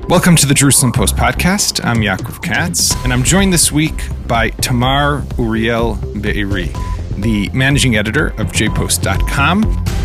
Welcome to the Jerusalem Post podcast. I'm Yaakov Katz, and I'm joined this week by Tamar Uriel Be'eri, the managing editor of jpost.com.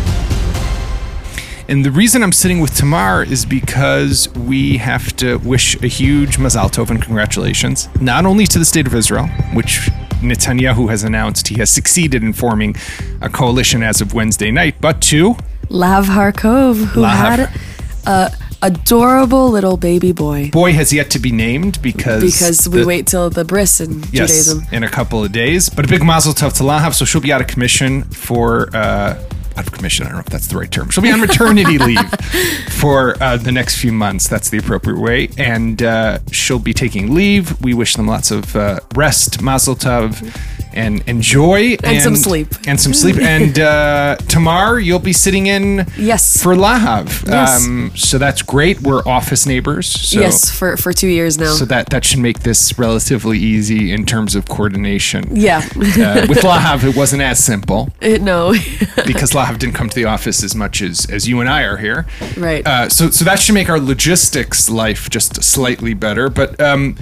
And the reason I'm sitting with Tamar is because we have to wish a huge Mazal Tov and congratulations, not only to the state of Israel, which Netanyahu has announced he has succeeded in forming a coalition as of Wednesday night, but to Lahav Harkov, who had a adorable little baby boy. Boy has yet to be named because we wait till the bris in Judaism. In a couple of days. But a big mazel tov to Lahav, so she'll be out of commission for out of commission. I don't know if that's the right term. She'll be on maternity leave for the next few months. That's the appropriate way. And she'll be taking leave. We wish them lots of rest, mazel tov, and enjoy. And some sleep. And some sleep. And Tamar, you'll be sitting in for Lahav. Yes. So that's great. We're office neighbors. So, yes, for 2 years now. So that should make this relatively easy in terms of coordination. Yeah. With Lahav, it wasn't as simple. No. Because Lahav didn't come to the office as much as you and I are here. Right. So that should make our logistics life just slightly better. But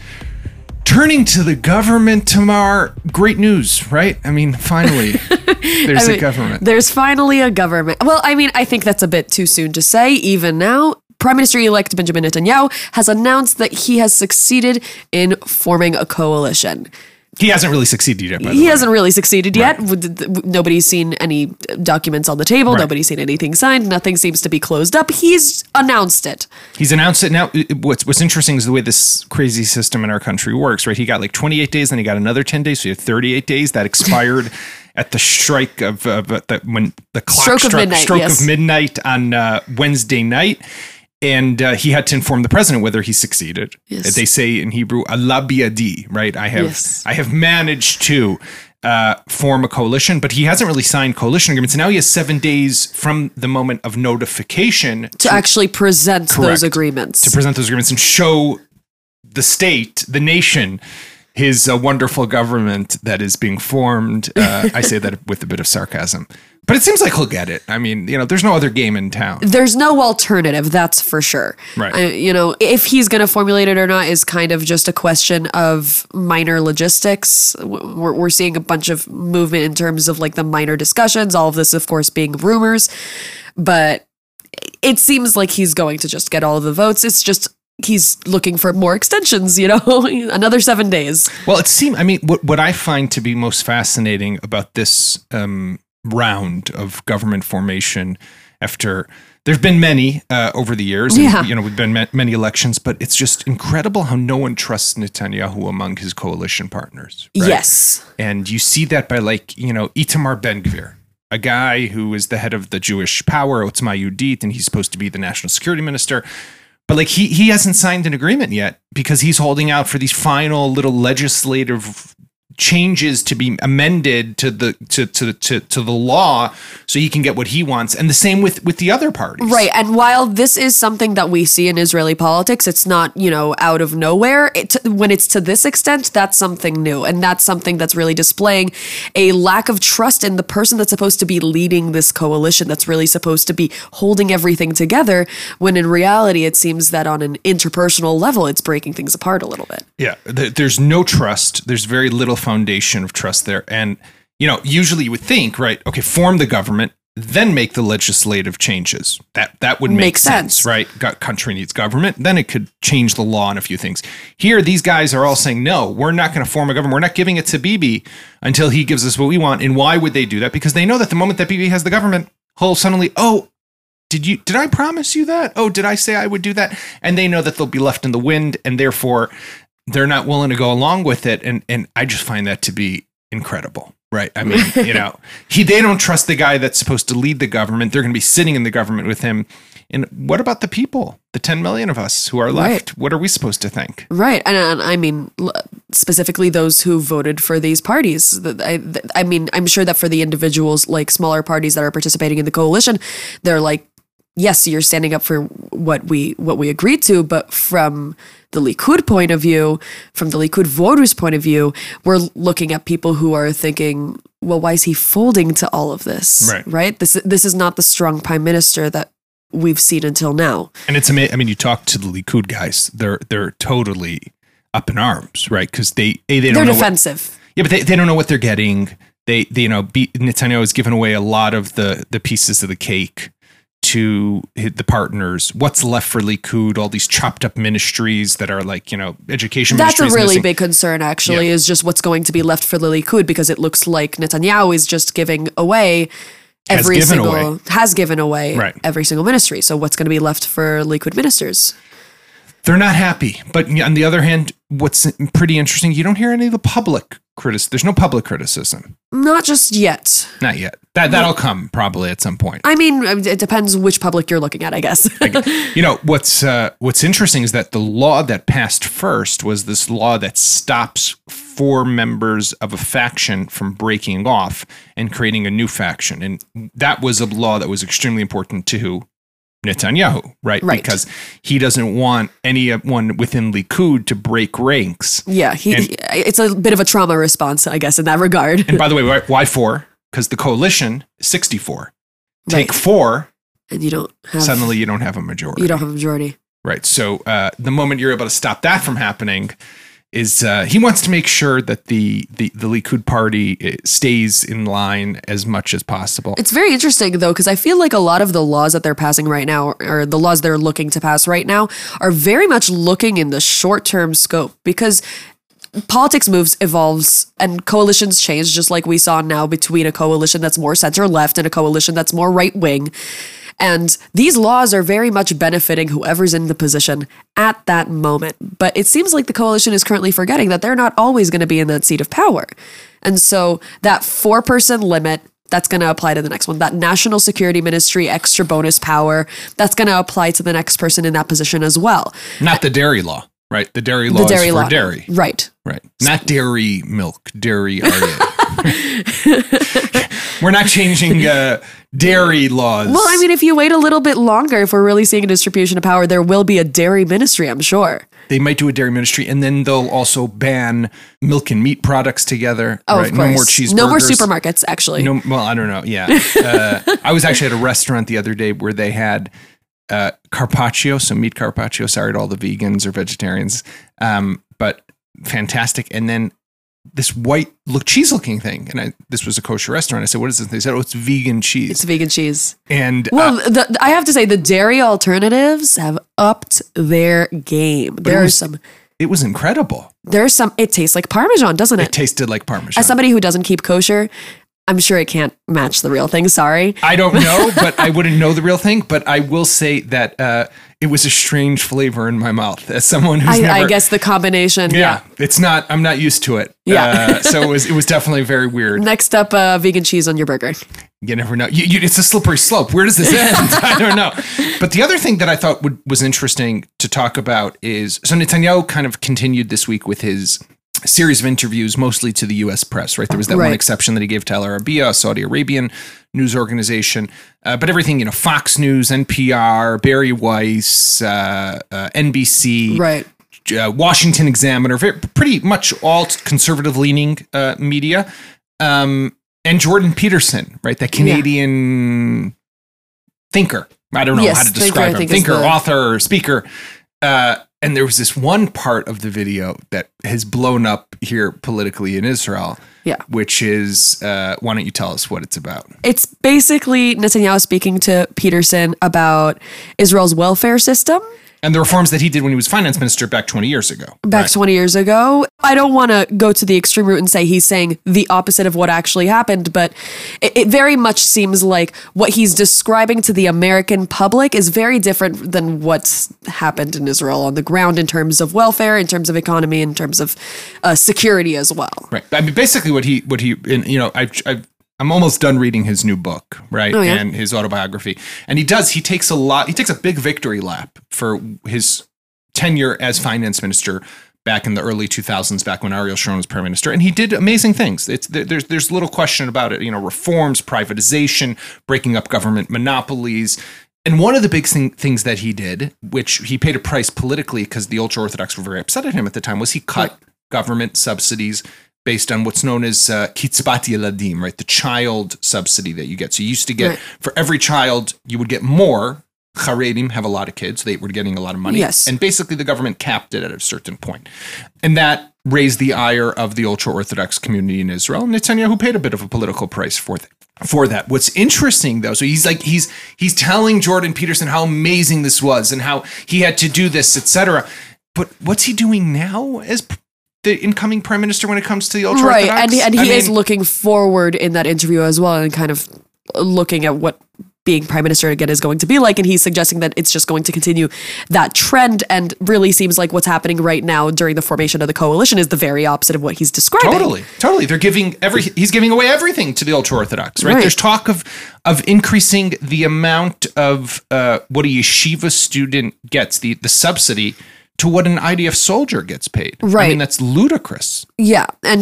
turning to the government, Tamar, great news, right? I mean, finally, there's a government. There's finally a government. Well, I mean, I think that's a bit too soon to say, even now. Prime Minister-elect Benjamin Netanyahu has announced that he has succeeded in forming a coalition. He hasn't really succeeded yet, by the way. He hasn't really succeeded yet. Nobody's seen any documents on the table. Right. Nobody's seen anything signed. Nothing seems to be closed up. He's announced it. He's announced it. Now, what's interesting is the way this crazy system in our country works, right? He got like 28 days, then he got another 10 days, so he had 38 days. That expired at the strike of when the clock struck of midnight on Wednesday night. And he had to inform the president whether he succeeded. Yes. They say in Hebrew, Allah biyadi, right? I have managed to form a coalition, but he hasn't really signed coalition agreements. And now he has 7 days from the moment of notification to actually present those agreements. To present those agreements and show the state, the nation, his wonderful government that is being formed. I say that with a bit of sarcasm. But it seems like he'll get it. I mean, there's no other game in town. There's no alternative, that's for sure. Right. If he's going to formulate it or not is kind of just a question of minor logistics. We're seeing a bunch of movement in terms of like the minor discussions, all of this, of course, being rumors. But it seems like he's going to just get all of the votes. It's just he's looking for more extensions, another 7 days. Well, what I find to be most fascinating about this round of government formation after there've been many over the years, and, we've been many elections, but it's just incredible how no one trusts Netanyahu among his coalition partners. Right? Yes. And you see that by Itamar Ben-Gvir, a guy who is the head of the Jewish power, Otzma Yehudit, and he's supposed to be the national security minister. But he hasn't signed an agreement yet because he's holding out for these final little legislative changes to be amended to the law so he can get what he wants, and the same with the other parties. Right. And while this is something that we see in Israeli politics, it's not out of nowhere. When it's to this extent, that's something new, and that's something that's really displaying a lack of trust in the person that's supposed to be leading this coalition, that's really supposed to be holding everything together, when in reality it seems that on an interpersonal level it's breaking things apart a little bit. Yeah, there's no trust. There's very little foundation of trust there. And, usually you would think, right, okay, form the government, then make the legislative changes. That would make sense, right? Country needs government. Then it could change the law on a few things. Here, these guys are all saying, no, we're not going to form a government. We're not giving it to Bibi until he gives us what we want. And why would they do that? Because they know that the moment that Bibi has the government, he'll suddenly, did I promise you that? Oh, did I say I would do that? And they know that they'll be left in the wind, and therefore they're not willing to go along with it. And I just find that to be incredible, right? I mean, they don't trust the guy that's supposed to lead the government. They're going to be sitting in the government with him. And what about the people, the 10 million of us who are left? Right. What are we supposed to think? Right. And I mean, specifically those who voted for these parties. I mean, I'm sure that for the individuals, like smaller parties that are participating in the coalition, they're like, yes, you're standing up for what we agreed to, but from the Likud point of view, from the Likud voters' point of view, we're looking at people who are thinking, well, why is he folding to all of this? Right? This is not the strong prime minister that we've seen until now. And it's amazing. I mean, you talk to the Likud guys; they're totally up in arms, right? Because they're defensive. But they don't know what they're getting. Netanyahu has given away a lot of the pieces of the cake to the partners. What's left for Likud? All these chopped up ministries that are like, education That's ministries. That's a really big concern, actually, is just what's going to be left for the Likud, because it looks like Netanyahu is just giving away has given away right. every single ministry. So what's going to be left for Likud ministers? They're not happy. But on the other hand, what's pretty interesting, you don't hear any of the public criticism. There's no public criticism. Not just yet. Not yet. That'll come probably at some point. I mean, it depends which public you're looking at, I guess. What's interesting is that the law that passed first was this law that stops 4 members of a faction from breaking off and creating a new faction. And that was a law that was extremely important to Netanyahu, right? Because he doesn't want anyone within Likud to break ranks. Yeah, it's a bit of a trauma response, I guess, in that regard. And by the way, why 4? Because the coalition is 64. Take 4, and you don't have a majority. You don't have a majority. Right. So the moment you're able to stop that from happening is he wants to make sure that the Likud party stays in line as much as possible. It's very interesting, though, because I feel like a lot of the laws that they're passing right now, or the laws they're looking to pass right now, are very much looking in the short-term scope, because politics moves, evolves, and coalitions change, just like we saw now between a coalition that's more center-left and a coalition that's more right-wing. And these laws are very much benefiting whoever's in the position at that moment. But it seems like the coalition is currently forgetting that they're not always going to be in that seat of power. And so that 4-person limit, that's going to apply to the next one. That national security ministry extra bonus power, that's going to apply to the next person in that position as well. Not the dairy law, right? The dairy law is for dairy. Right. Right. Not dairy milk, dairy We're not changing dairy laws. Well, I mean, if you wait a little bit longer, if we're really seeing a distribution of power, there will be a dairy ministry, I'm sure. They might do a dairy ministry, and then they'll also ban milk and meat products together. Oh, right? Of course. No more cheeseburgers. No more supermarkets, actually. Well, I don't know. Yeah. I was actually at a restaurant the other day where they had carpaccio, so meat carpaccio. Sorry to all the vegans or vegetarians, but fantastic. And then this cheese looking thing. And this was a kosher restaurant. I said, what is this? They said, it's vegan cheese. It's vegan cheese. And I have to say the dairy alternatives have upped their game. It was incredible. It tastes like Parmesan, doesn't it? It tasted like Parmesan. As somebody who doesn't keep kosher, I'm sure it can't match the real thing. Sorry. I don't know, but I wouldn't know the real thing. But I will say that it was a strange flavor in my mouth as someone who's I guess the combination. Yeah. It's not, I'm not used to it. Yeah. So it was definitely very weird. Next up, vegan cheese on your burger. You never know. It's a slippery slope. Where does this end? I don't know. But the other thing that I thought was interesting to talk about is, so Netanyahu kind of continued this week with his series of interviews, mostly to the U.S. press, right? There was that one exception that he gave to Al Arabiya, a Saudi Arabian news organization. But everything, Fox News, NPR, Barry Weiss, NBC, right. Washington Examiner, pretty much all conservative-leaning media. And Jordan Peterson, right? That Canadian thinker. I don't know how to describe him. Thinker, author, speaker. And there was this one part of the video that has blown up here politically in Israel, which is, why don't you tell us what it's about? It's basically Netanyahu speaking to Peterson about Israel's welfare system. And the reforms that he did when he was finance minister back 20 years ago. 20 years ago. I don't want to go to the extreme route and say he's saying the opposite of what actually happened, but it very much seems like what he's describing to the American public is very different than what's happened in Israel on the ground in terms of welfare, in terms of economy, in terms of security as well. Right. I mean, basically I'm almost done reading his new book, right? And his autobiography. And he takes a big victory lap for his tenure as finance minister back in the early 2000s, back when Ariel Sharon was prime minister. And he did amazing things. There's little question about it. Reforms, privatization, breaking up government monopolies. And one of the big things that he did, which he paid a price politically because the ultra-Orthodox were very upset at him at the time, was he cut government subsidies based on what's known as Kitzbat Yeladim, right? The child subsidy that you get. So you used to get, for every child, you would get more Haredim have a lot of kids. They were getting a lot of money. Yes. And basically the government capped it at a certain point. And that raised the ire of the ultra-Orthodox community in Israel. And Netanyahu paid a bit of a political price for that. What's interesting, though, so he's telling Jordan Peterson how amazing this was and how he had to do this, etc. But what's he doing now as the incoming prime minister when it comes to the ultra-Orthodox? Right, and he is looking forward in that interview as well and kind of looking at what being prime minister again is going to be like, and he's suggesting that it's just going to continue that trend, and really seems like what's happening right now during the formation of the coalition is the very opposite of what he's describing. Totally. He's giving away everything to the ultra-Orthodox, right? There's talk of increasing the amount of what a yeshiva student gets, the subsidy, to what an IDF soldier gets paid. Right. I mean, that's ludicrous. Yeah. And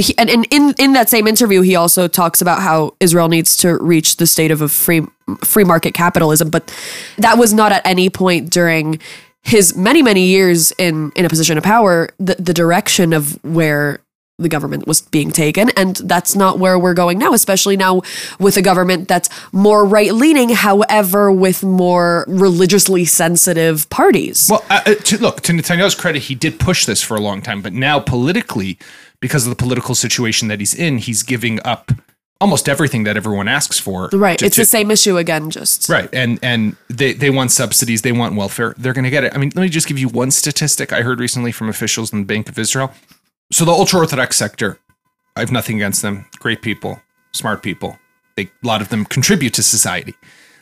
in that same interview, he also talks about how Israel needs to reach the state of a free market capitalism. But that was not at any point during his many, many years in a position of power, the direction of where the government was being taken. And that's not where we're going now, especially now with a government that's more right-leaning, however, with more religiously sensitive parties. Well, to Netanyahu's credit, he did push this for a long time, but now politically, because of the political situation that he's in, he's giving up almost everything that everyone asks for. Right. It's the same issue again, just. Right. And they want subsidies. They want welfare. They're going to get it. I mean, let me just give you one statistic I heard recently from officials in the Bank of Israel. So the ultra-Orthodox sector, I have nothing against them. Great people, smart people. A lot of them contribute to society.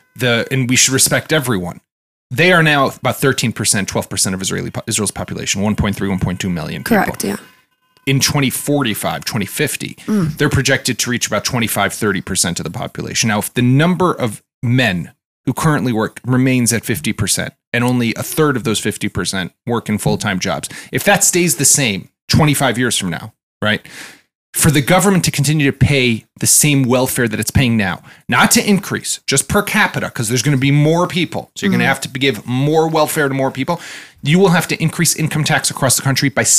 And we should respect everyone. They are now about 13%, 12% of Israel's population, 1.3, 1.2 million people. Correct, yeah. In 2045, 2050, they're projected to reach about 25, 30% of the population. Now, if the number of men who currently work remains at 50%, and only a third of those 50% work in full-time jobs, if that stays the same 25 years from now, right? For the government to continue to pay the same welfare that it's paying now, not to increase, just per capita, because there's going to be more people. So you're going to have to give more welfare to more people. You will have to increase income tax across the country by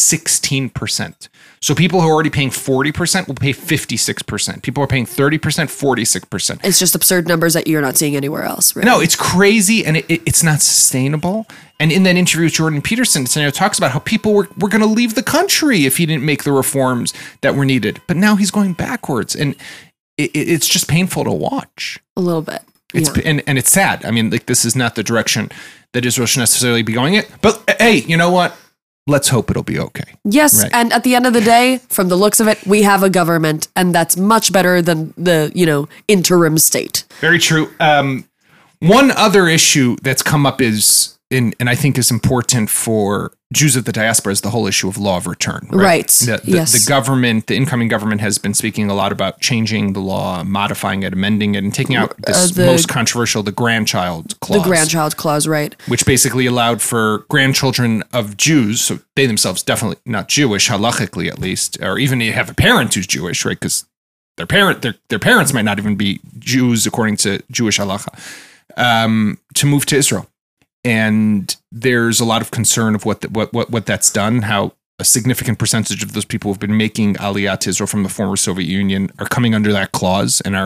16%. So people who are already paying 40% will pay 56%. People who are paying 30%, 46%. It's just absurd numbers that you're not seeing anywhere else, right? No, it's crazy, and it's not sustainable. And in that interview with Jordan Peterson, Netanyahu talks about how people were going to leave the country if he didn't make the reforms that were needed. But now he's going backwards, and it's just painful to watch. A little bit. And it's sad. I mean, like, this is not the direction that Israel should necessarily be going in. But hey, you know what? Let's hope it'll be okay. Yes, right. And at the end of the day, from the looks of it, we have a government, and that's much better than the, interim state. Very true. One other issue that's come up is, and I think is important for Jews of the diaspora, is the whole issue of law of return. Right. The government, the incoming government, has been speaking a lot about changing the law, modifying it, amending it, and taking out this most controversial, the grandchild clause. The grandchild clause, right. Which basically allowed for grandchildren of Jews, so they themselves definitely not Jewish, halachically at least, or even you have a parent who's Jewish, right? Because their parents might not even be Jews according to Jewish halacha, to move to Israel. And there's a lot of concern of what that's done, how a significant percentage of those people who've been making Aliyah to Israel from the former Soviet Union are coming under that clause and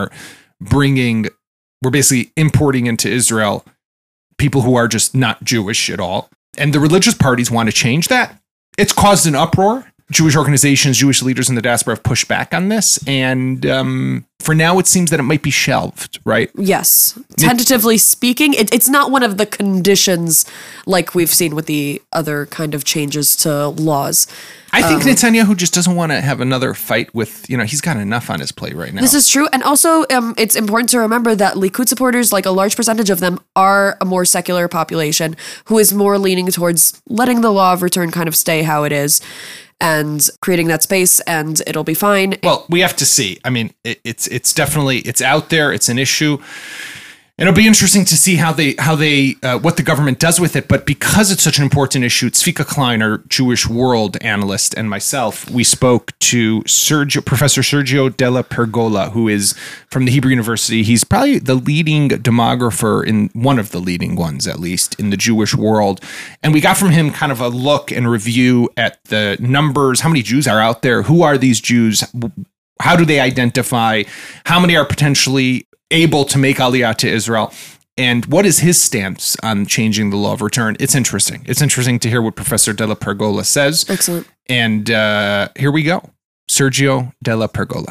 we're basically importing into Israel people who are just not Jewish at all. And the religious parties want to change that. It's caused an uproar. Jewish organizations, Jewish leaders in the diaspora have pushed back on this. And for now, it seems that it might be shelved, right? Yes. Tentatively speaking, it's not one of the conditions like we've seen with the other kind of changes to laws. I think Netanyahu just doesn't want to have another fight with, he's got enough on his plate right now. This is true. And also, it's important to remember that Likud supporters, like a large percentage of them, are a more secular population who is more leaning towards letting the law of return kind of stay how it is and creating that space, and it'll be fine. Well, we have to see. I mean, it's definitely, it's out there. It's an issue. It'll be interesting to see how they what the government does with it. But because it's such an important issue, Tzvika Klein, our Jewish World analyst, and myself, we spoke to Professor Sergio Della Pergola, who is from the Hebrew University. He's probably the leading demographer, one of the leading ones, at least, in the Jewish world. And we got from him kind of a look and review at the numbers, how many Jews are out there, who are these Jews, how do they identify, how many are potentially able to make Aliyah to Israel. And what is his stance on changing the law of return? It's interesting. It's interesting to hear what Professor Della Pergola says. Excellent. And here we go. Sergio Della Pergola.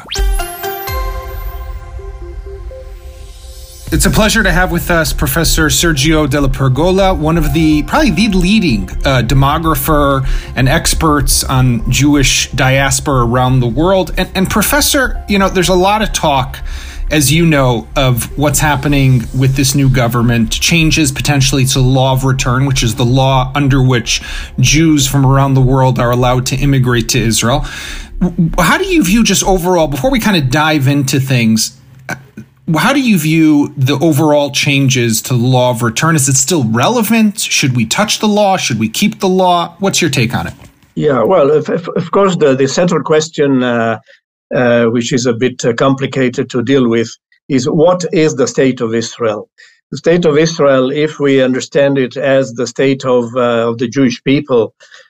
It's a pleasure to have with us Professor Sergio Della Pergola, one of probably the leading demographer and experts on Jewish diaspora around the world. And Professor, there's a lot of talk, as you know, of what's happening with this new government, changes potentially to the law of return, which is the law under which Jews from around the world are allowed to immigrate to Israel. How do you view just overall, before we kind of dive into things, how do you view the overall changes to the law of return? Is it still relevant? Should we touch the law? Should we keep the law? What's your take on it? Yeah, well, of course, the central question, which is a bit complicated to deal with, is what is the state of Israel? The state of Israel, if we understand it as the state of the Jewish people,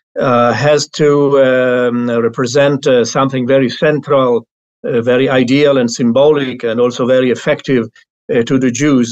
has to represent something very central, very ideal and symbolic, and also very effective to the Jews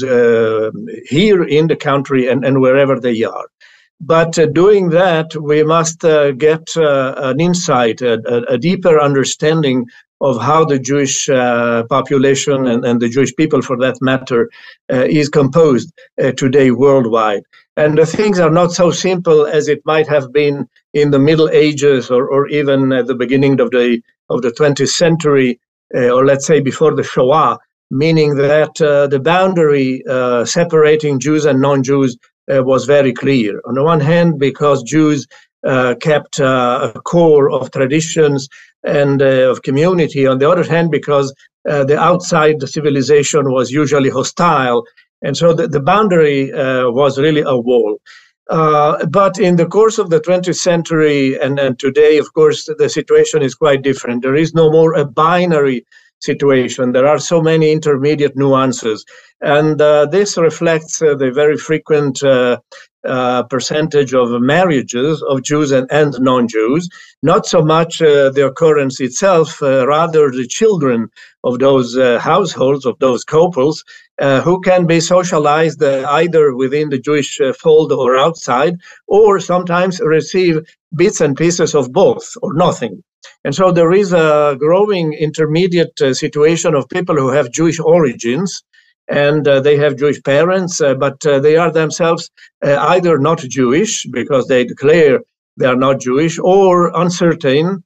here in the country and wherever they are. But doing that, we must get an insight, a deeper understanding of how the Jewish population and the Jewish people, for that matter, is composed today worldwide. And the things are not so simple as it might have been in the Middle Ages or even at the beginning of the 20th century, or let's say before the Shoah, meaning that the boundary separating Jews and non-Jews was very clear. On the one hand, because Jews kept a core of traditions and of community. On the other hand, because the outside civilization was usually hostile. And so the boundary was really a wall. But in the course of the 20th century and today, of course, the situation is quite different. There is no more a binary situation. There are so many intermediate nuances. And this reflects the very frequent percentage of marriages of Jews and non-Jews, not so much the occurrence itself, rather the children of those households, of those couples, who can be socialized either within the Jewish fold or outside, or sometimes receive bits and pieces of both or nothing. And so there is a growing intermediate situation of people who have Jewish origins, and they have Jewish parents, but they are themselves either not Jewish because they declare they are not Jewish, or uncertain,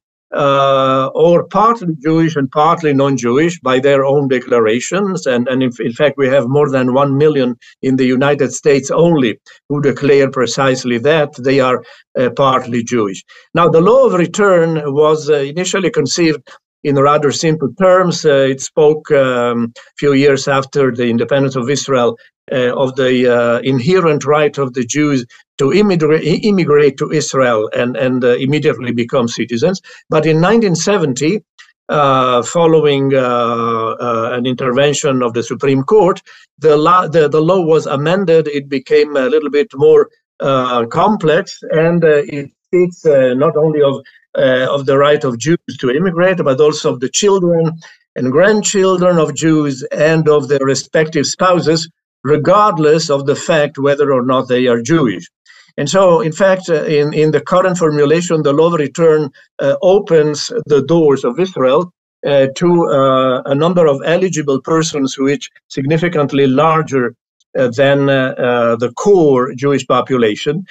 or partly Jewish and partly non-Jewish by their own declarations. And in fact, we have more than 1 million in the United States only who declare precisely that they are partly Jewish. Now, the law of return was initially conceived in rather simple terms. It spoke a few years after the independence of Israel of the inherent right of the Jews to immigrate to Israel and immediately become citizens. But in 1970, following an intervention of the Supreme Court, the law was amended. It became a little bit more complex, and it speaks not only of the right of Jews to immigrate, but also of the children and grandchildren of Jews and of their respective spouses, regardless of the fact whether or not they are Jewish. And so, in fact, in the current formulation, the law of return opens the doors of Israel to a number of eligible persons, which significantly larger than the core Jewish population.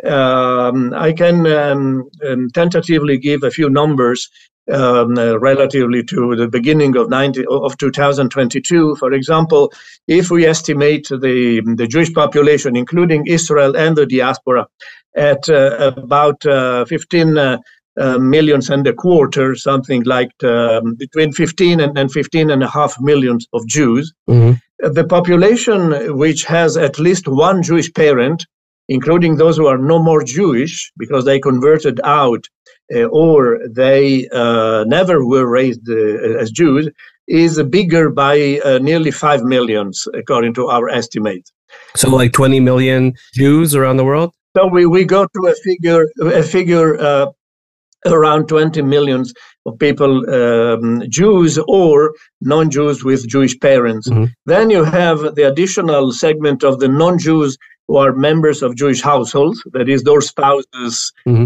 I can tentatively give a few numbers relatively to the beginning of 2022. For example, if we estimate the Jewish population, including Israel and the diaspora, at about 15 millions and a quarter, something like between 15 and 15 and a half millions of Jews. Mm-hmm. The population which has at least one Jewish parent, including those who are no more Jewish because they converted out or they never were raised as Jews, is bigger by nearly 5 million, according to our estimate. So like 20 million Jews around the world? So we go to a figure around 20 millions of people, Jews or non-Jews with Jewish parents. Mm-hmm. Then you have the additional segment of the non-Jews who are members of Jewish households, that is, their spouses. Mm-hmm.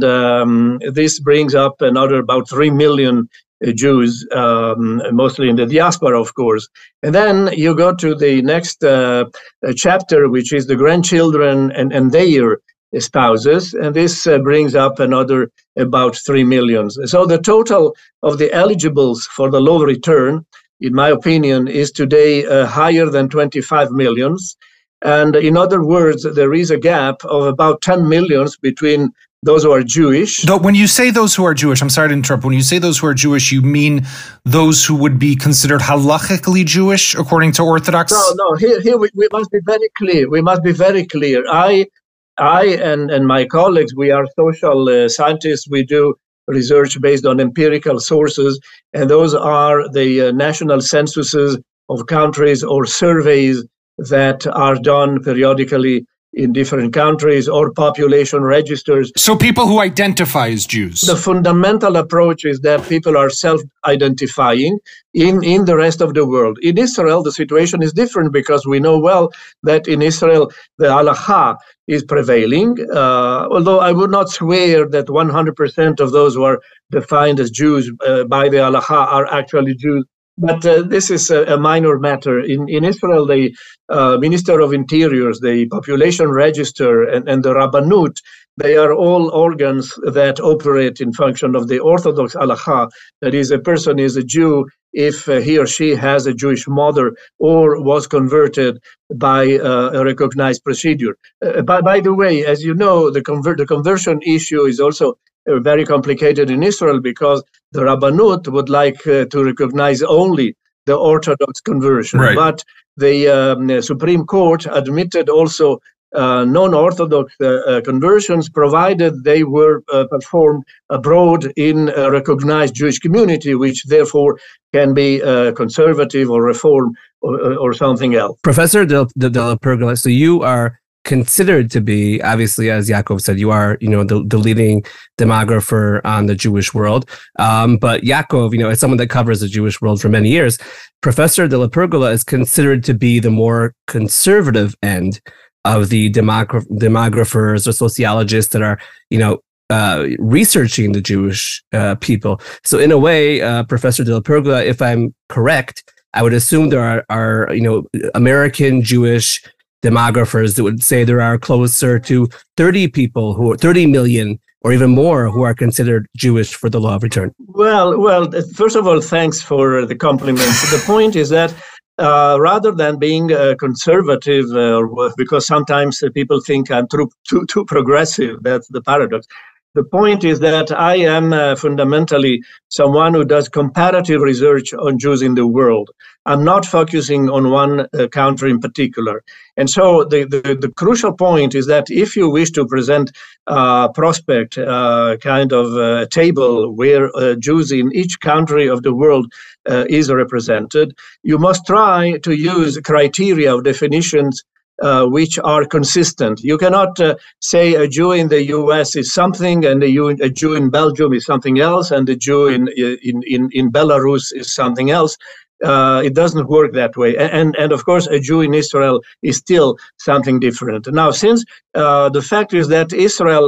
And this brings up another about 3 million Jews, mostly in the diaspora, of course. And then you go to the next chapter, which is the grandchildren and their spouses, and this brings up another about 3 million. So the total of the eligibles for the law of return, in my opinion, is today higher than 25 millions. And in other words, there is a gap of about 10 millions between those who are Jewish. When you say those who are Jewish, I'm sorry to interrupt. When you say those who are Jewish, you mean those who would be considered halachically Jewish according to Orthodox? No. Here we must be very clear. We must be very clear. I and my colleagues, we are social scientists. We do research based on empirical sources, and those are the national censuses of countries or surveys that are done periodically in different countries, or population registers. So people who identify as Jews. The fundamental approach is that people are self-identifying in the rest of the world. In Israel, the situation is different because we know well that in Israel, the halakha is prevailing, although I would not swear that 100% of those who are defined as Jews by the halakha are actually Jews. But this is a minor matter. In Israel, the Minister of Interiors, the Population Register, and the Rabbanut, they are all organs that operate in function of the Orthodox halakha. That is, a person is a Jew if he or she has a Jewish mother or was converted by a recognized procedure. By the way, as you know, the conversion issue is also very complicated in Israel because the Rabbanut would like to recognize only the Orthodox conversion. Right. But the Supreme Court admitted also non-Orthodox conversions, provided they were performed abroad in a recognized Jewish community, which therefore can be conservative or reform or something else. Professor Della Pergola, so you are considered to be, obviously, as Yaakov said, you are, the leading demographer on the Jewish world. But Yaakov, as someone that covers the Jewish world for many years, Professor Della Pergola is considered to be the more conservative end of the demographers or sociologists that are, researching the Jewish people. So in a way, Professor Della Pergola, if I'm correct, I would assume there are American Jewish demographers that would say there are closer to 30 million or even more who are considered Jewish for the law of return. Well, first of all, thanks for the compliment. The point is that rather than being conservative, because sometimes people think I'm too progressive, that's the paradox. The point is that I am fundamentally someone who does comparative research on Jews in the world. I'm not focusing on one country in particular. And so the crucial point is that if you wish to present a prospect, kind of a table where Jews in each country of the world is represented, you must try to use criteria of definitions which are consistent. You cannot say a Jew in the U.S. is something, and a Jew in Belgium is something else, and a Jew in Belarus is something else. It doesn't work that way. And of course, a Jew in Israel is still something different. Now, since the fact is that Israel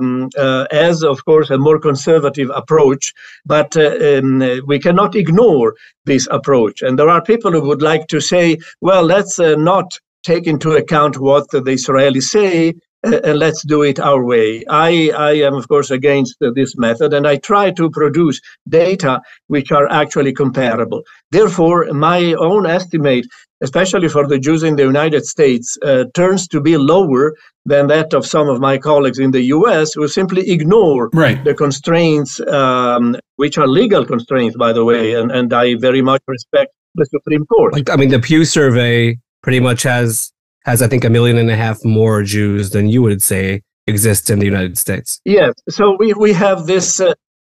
has, of course, a more conservative approach, but we cannot ignore this approach. And there are people who would like to say, well, let's not take into account what the Israelis say, and let's do it our way. I am, of course, against this method, and I try to produce data which are actually comparable. Therefore, my own estimate, especially for the Jews in the United States, turns to be lower than that of some of my colleagues in the U.S. who simply ignore the constraints, which are legal constraints, by the way, and I very much respect the Supreme Court. The Pew survey pretty much has I think 1.5 million more Jews than you would say exist in the United States. Yes, so we have this.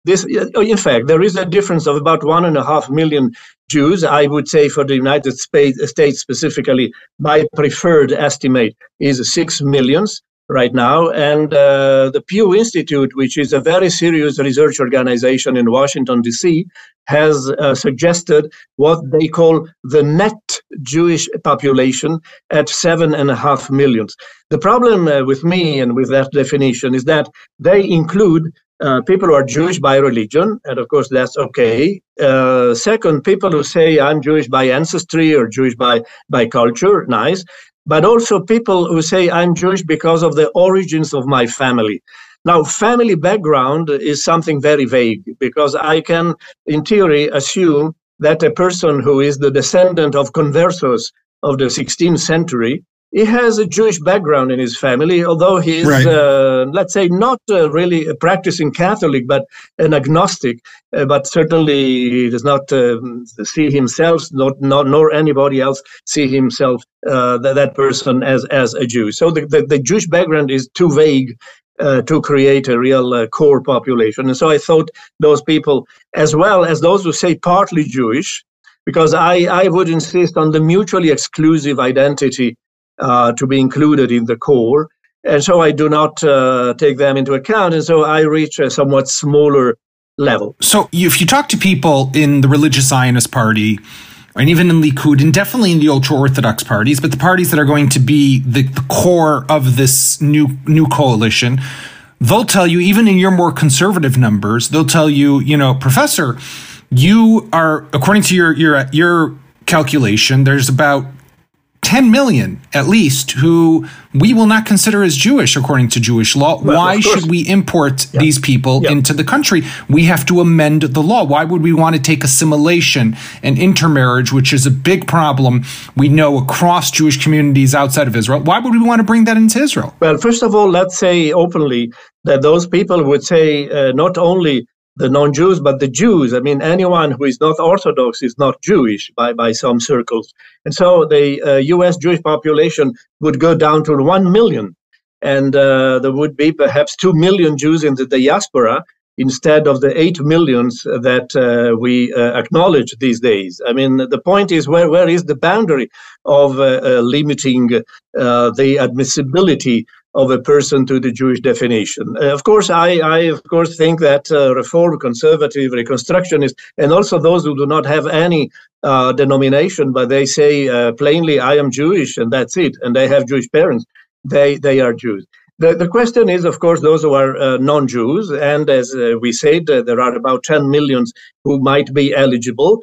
In fact, there is a difference of about 1.5 million Jews. I would say for the United States specifically, my preferred estimate is 6 million. right now. And the Pew Institute, which is a very serious research organization in Washington, D.C., has suggested what they call the net Jewish population at 7.5 million. The problem with me and with that definition is that they include people who are Jewish by religion, and of course that's okay. Second, people who say I'm Jewish by ancestry or Jewish by culture, nice. But also people who say I'm Jewish because of the origins of my family. Now, family background is something very vague, because I can, in theory, assume that a person who is the descendant of conversos of the 16th century, he has a Jewish background in his family, although he is, right. Let's say, not really a practicing Catholic, but an agnostic. But certainly he does not see himself, nor anybody else see himself, that person as a Jew. So the Jewish background is too vague to create a real core population. And so I thought those people, as well as those who say partly Jewish, because I would insist on the mutually exclusive identity to be included in the core. And so I do not take them into account. And so I reach a somewhat smaller level. So if you talk to people in the Religious Zionist Party, and even in Likud, and definitely in the ultra-Orthodox parties, but the parties that are going to be the core of this new coalition, they'll tell you, even in your more conservative numbers, they'll tell you, Professor, you are, according to your calculation, there's about 10 million, at least, who we will not consider as Jewish according to Jewish law. Well, why should we import these people into the country? We have to amend the law. Why would we want to take assimilation and intermarriage, which is a big problem we know across Jewish communities outside of Israel? Why would we want to bring that into Israel? Well, first of all, let's say openly that those people would say not only the non-Jews, but the Jews. I mean, anyone who is not Orthodox is not Jewish by some circles. And so the U.S. Jewish population would go down to 1 million. And there would be perhaps 2 million Jews in the diaspora instead of the 8 millions that we acknowledge these days. I mean, the point is, where is the boundary of limiting the admissibility of a person to the Jewish definition? Of course, I think that Reform, Conservative, Reconstructionist, and also those who do not have any denomination, but they say plainly, I am Jewish, and that's it, and they have Jewish parents, they are Jews. The question is, of course, those who are non-Jews, and as we said, there are about 10 million who might be eligible.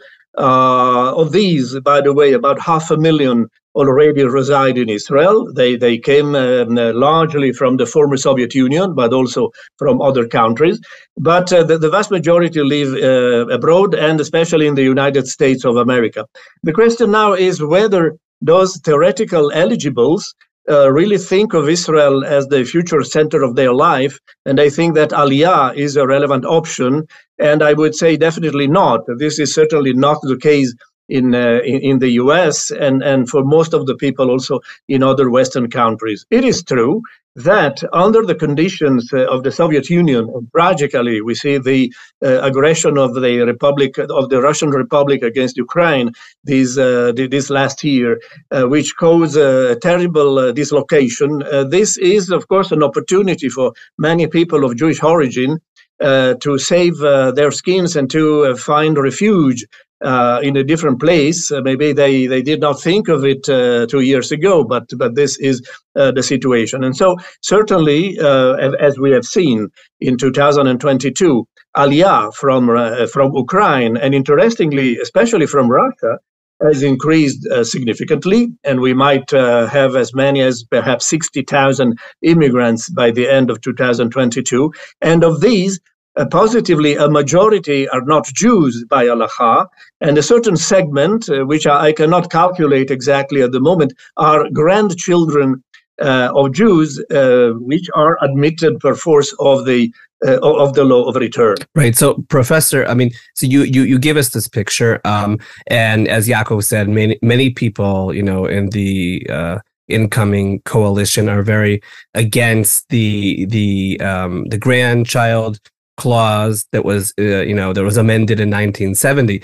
Of these, by the way, about 500,000 already reside in Israel. They came largely from the former Soviet Union, but also from other countries. But the vast majority live abroad, and especially in the United States of America. The question now is whether those theoretical eligibles really think of Israel as the future center of their life, and they think that Aliyah is a relevant option. And I would say definitely not. This is certainly not the case in the U.S. and for most of the people also in other Western countries. It is true that under the conditions of the Soviet Union, tragically, we see the aggression of the Russian Republic against Ukraine this last year, which caused a terrible dislocation. This is, of course, an opportunity for many people of Jewish origin to save their skins and to find refuge in a different place. Maybe they did not think of it 2 years ago, but this is the situation. And so certainly, as we have seen in 2022, Aliyah from Ukraine, and interestingly, especially from Russia, has increased significantly, and we might have as many as perhaps 60,000 immigrants by the end of 2022. And of these, positively, a majority are not Jews by halacha, and a certain segment, which I cannot calculate exactly at the moment, are grandchildren of Jews, which are admitted per force of the law of return. Right. So, Professor, I mean, so you give us this picture, and as Yaakov said, many people, in the incoming coalition are very against the grandchild clause that was amended in 1970.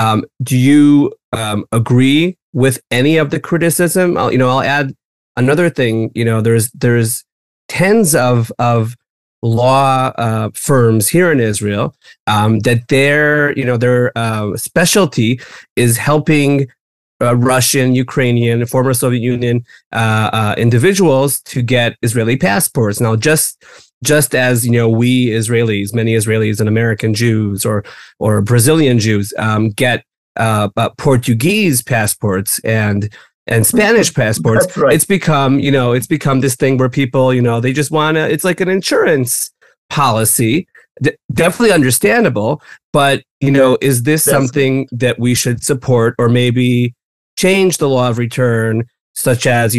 Do you agree with any of the criticism? I'll add another thing. There's tens of law firms here in Israel that their specialty is helping Russian, Ukrainian, former Soviet Union individuals to get Israeli passports. Now, just as we Israelis, many Israelis and American Jews or Brazilian Jews get Portuguese passports and Spanish passports. That's right. It's become this thing where people, they just want to. It's like an insurance policy. Definitely understandable, but is this something that we should support, or maybe change the law of return, such as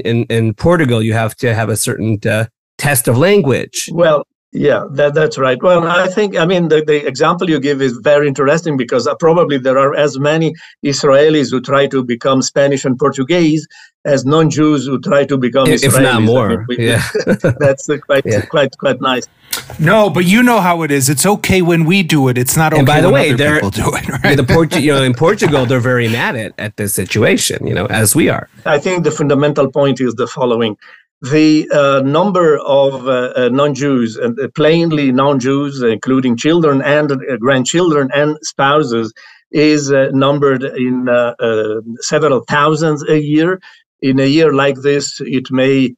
in Portugal you have to have a certain test of language? Well, yeah, that's right. Well, the example you give is very interesting, because probably there are as many Israelis who try to become Spanish and Portuguese as non-Jews who try to become Israelis. If not more. Yeah. That's quite nice. No, but you know how it is. It's okay when we do it. It's not okay. And by the way, other people do it. Right? In Portugal, they're very mad at this situation. As we are. I think the fundamental point is the following: the number of non-Jews, and plainly non-Jews, including children and grandchildren and spouses, is numbered in several thousands a year. In a year like this, it may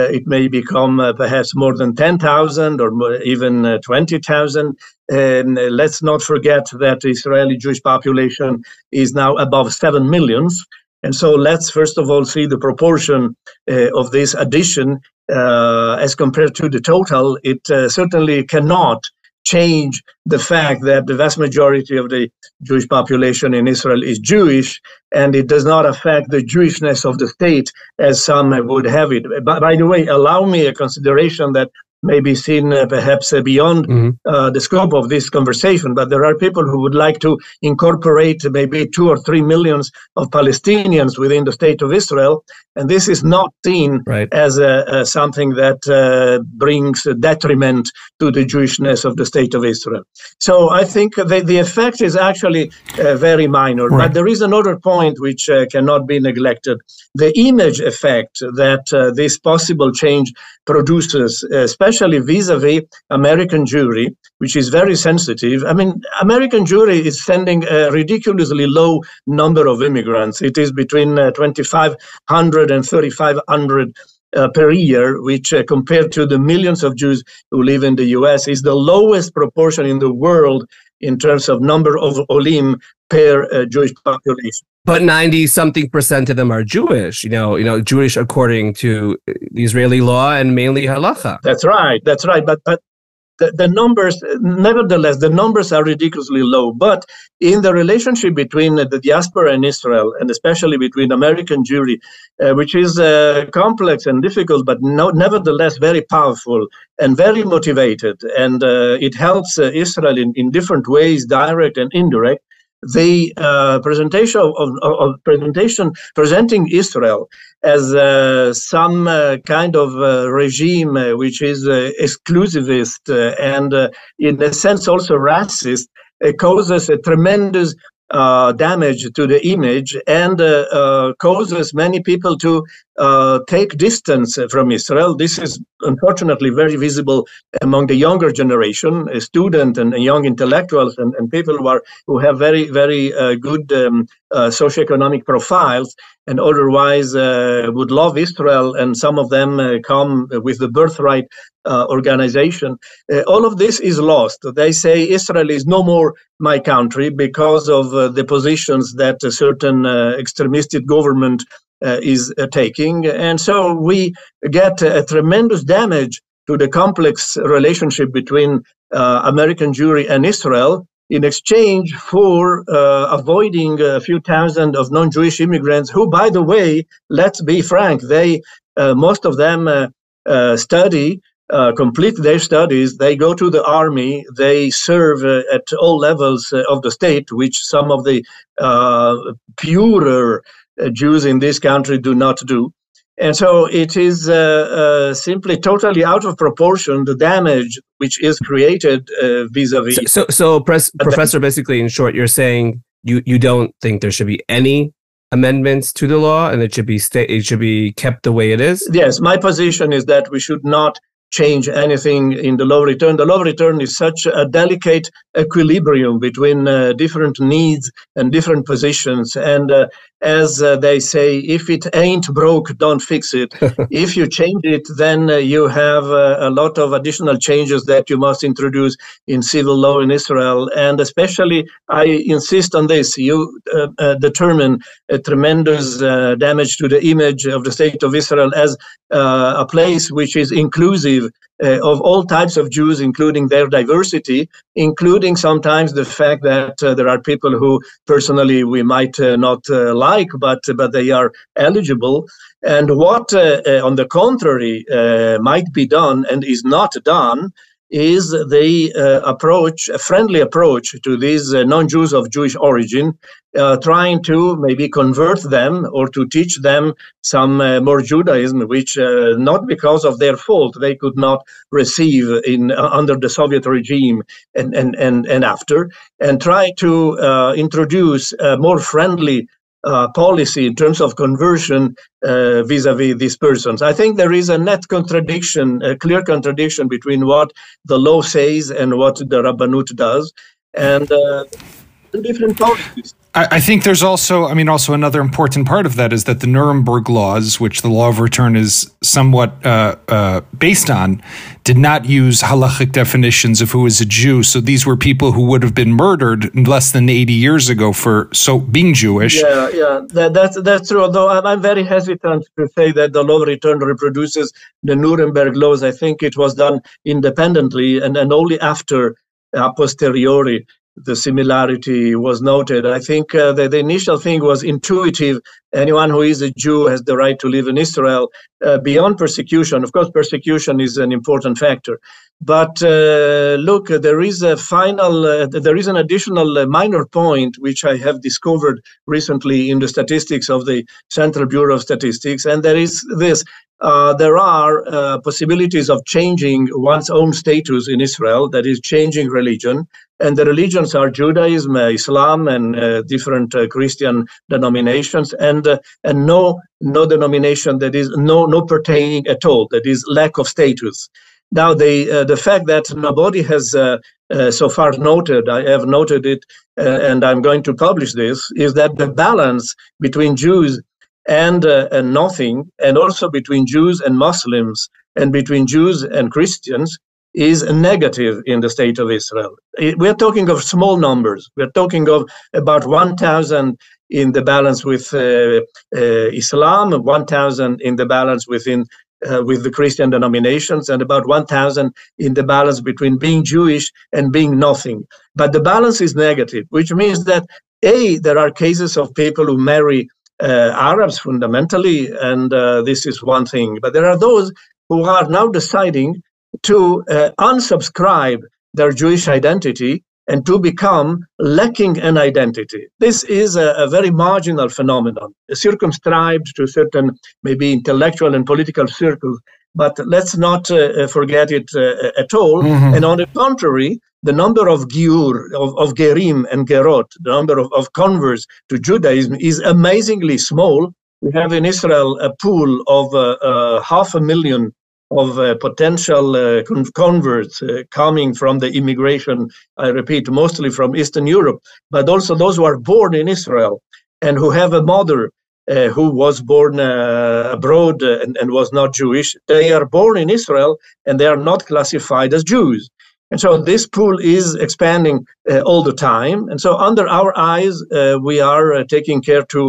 become perhaps more than 10,000 or even 20,000. And let's not forget that the Israeli Jewish population is now above 7 million. And so let's first of all see the proportion of this addition as compared to the total. It certainly cannot change the fact that the vast majority of the Jewish population in Israel is Jewish, and it does not affect the Jewishness of the state as some would have it. By the way, allow me a consideration that may be seen perhaps beyond the scope of this conversation, but there are people who would like to incorporate maybe 2 or 3 millions of Palestinians within the state of Israel, and this is not seen as something that brings detriment to the Jewishness of the state of Israel. So I think the effect is actually very minor, but there is another point which cannot be neglected: the image effect that this possible change produces, especially vis-a-vis American Jewry, which is very sensitive. I mean, American Jewry is sending a ridiculously low number of immigrants. It is between 2,500 and 3,500 per year, which compared to the millions of Jews who live in the U.S. is the lowest proportion in the world in terms of number of olim per Jewish population. But 90-something% of them are Jewish, Jewish according to the Israeli law and mainly halacha. That's right. But the numbers, nevertheless, the numbers are ridiculously low. But in the relationship between the diaspora and Israel, and especially between American Jewry, which is complex and difficult, but nevertheless very powerful and very motivated, and it helps Israel in different ways, direct and indirect. The presentation presenting Israel as some kind of regime which is exclusivist and in a sense also racist causes a tremendous damage to the image and causes many people to take distance from Israel. This is unfortunately very visible among the younger generation, students and young intellectuals and people who have very, very good socioeconomic profiles and otherwise would love Israel, and some of them come with the birthright organization. All of this is lost. They say Israel is no more my country because of the positions that a certain extremistic government is taking. And so we get a tremendous damage to the complex relationship between American Jewry and Israel in exchange for avoiding a few thousand of non-Jewish immigrants who, by the way, let's be frank, they most of them study, complete their studies, they go to the army, they serve at all levels of the state, which some of the purer Jews in this country do not do. And so it is simply totally out of proportion, the damage which is created vis-a-vis. So Professor, basically, in short, you're saying you don't think there should be any amendments to the law and it should be kept the way it is? Yes, my position is that we should not change anything in the law of return. The law of return is such a delicate equilibrium between different needs and different positions. And as they say, if it ain't broke, don't fix it. If you change it, then you have a lot of additional changes that you must introduce in civil law in Israel. And especially, I insist on this, you determine a tremendous damage to the image of the state of Israel as a place which is inclusive of all types of Jews, including their diversity, including sometimes the fact that there are people who personally we might not like, but they are eligible. And what, on the contrary, might be done and is not done is the approach, a friendly approach to these non-Jews of Jewish origin, trying to maybe convert them or to teach them some more Judaism, which not because of their fault they could not receive under the Soviet regime and after, and try to introduce a more friendly policy in terms of conversion vis-a-vis these persons. I think there is a net contradiction, a clear contradiction between what the law says and what the Rabbanut does, and different policies. I think there's also another important part of that is that the Nuremberg laws, which the law of return is somewhat based on, did not use halachic definitions of who is a Jew. So these were people who would have been murdered less than 80 years ago for being Jewish. Yeah, that's true. Although I'm very hesitant to say that the law of return reproduces the Nuremberg laws. I think it was done independently and only after, a posteriori, the similarity was noted. I think the initial thing was intuitive. Anyone who is a Jew has the right to live in Israel beyond persecution. Of course, persecution is an important factor. But look, there is an additional minor point which I have discovered recently in the statistics of the Central Bureau of Statistics, and there is this. There are possibilities of changing one's own status in Israel, that is, changing religion. And the religions are Judaism, Islam, and different Christian denominations, and no denomination that is no pertaining at all, that is lack of status. Now, the fact that nobody has so far noted, I have noted it, and I'm going to publish this, is that the balance between Jews and nothing, and also between Jews and Muslims, and between Jews and Christians, is negative in the state of Israel. We're talking of small numbers. We're talking of about 1,000 in the balance with Islam, 1,000 in the balance with the Christian denominations, and about 1,000 in the balance between being Jewish and being nothing. But the balance is negative, which means that, there are cases of people who marry Arabs fundamentally, and this is one thing. But there are those who are now deciding to unsubscribe their Jewish identity and to become lacking an identity. This is a very marginal phenomenon, circumscribed to certain maybe intellectual and political circles, but let's not forget it at all. Mm-hmm. And on the contrary, the number of giur, of gerim and gerot, the number of converts to Judaism is amazingly small. We have in Israel a pool of 500,000 of potential converts coming from the immigration, I repeat, mostly from Eastern Europe, but also those who are born in Israel and who have a mother who was born abroad and was not Jewish. They are born in Israel and they are not classified as Jews. And so this pool is expanding all the time. And so under our eyes, we are taking care to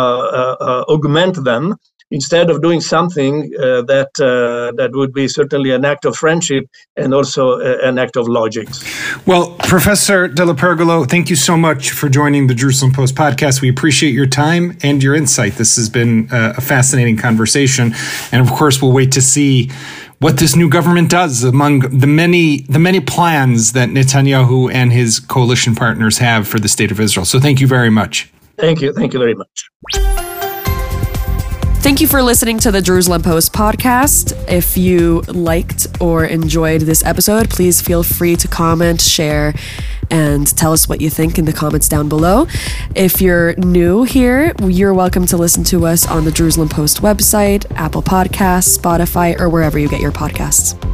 augment them, instead of doing something that would be certainly an act of friendship and also an act of logic. Well, Professor Della Pergolo, thank you so much for joining the Jerusalem Post podcast. We appreciate your time and your insight. This has been a fascinating conversation. And of course, we'll wait to see what this new government does among the many plans that Netanyahu and his coalition partners have for the state of Israel. So thank you very much. Thank you. Thank you very much. Thank you for listening to the Jerusalem Post podcast. If you liked or enjoyed this episode, please feel free to comment, share, and tell us what you think in the comments down below. If you're new here, you're welcome to listen to us on the Jerusalem Post website, Apple Podcasts, Spotify, or wherever you get your podcasts.